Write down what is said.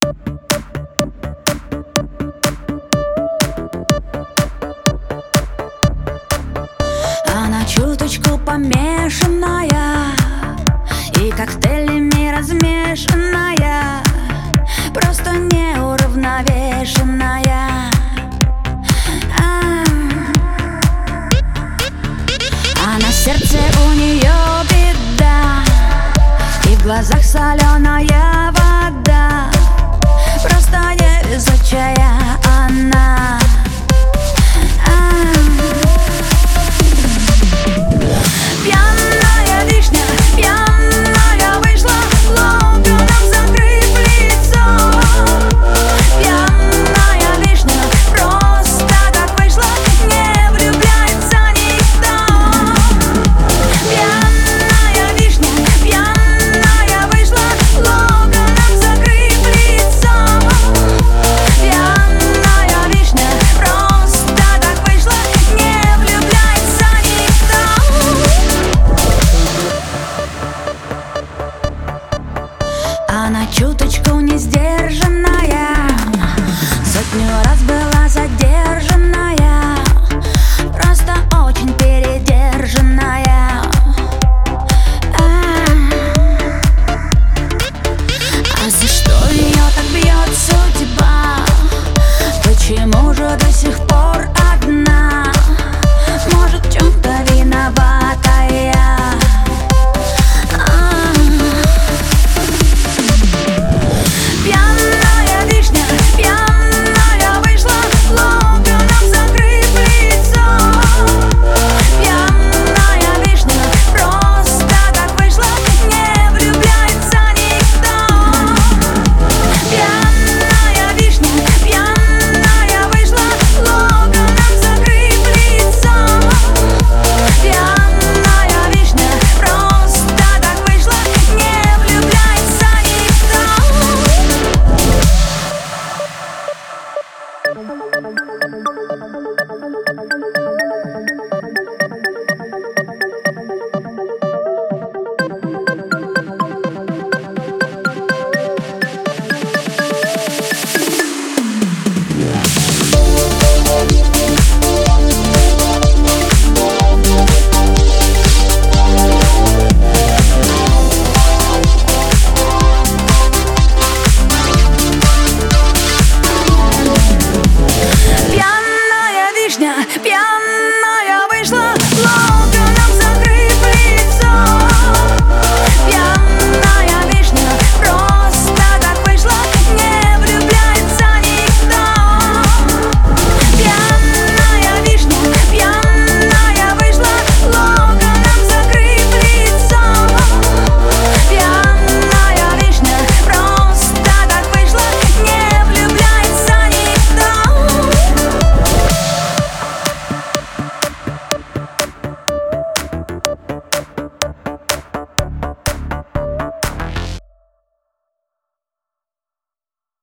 Она чуточку помешанная и коктейлями размешанная, просто неуравновешенная. А на сердце у нее беда, и в глазах соленая вода, просто невезучая она. Пьяная вишня, пьяная вышла, локоном закрыв лицо. Пьяная вишня, просто так вышла, не влюбляется никто. Пьяная вишня, пьяная вышла, локоном закрыв лицо. Пьяная вишня, просто так вышла, не влюбляется никто. Она чуточку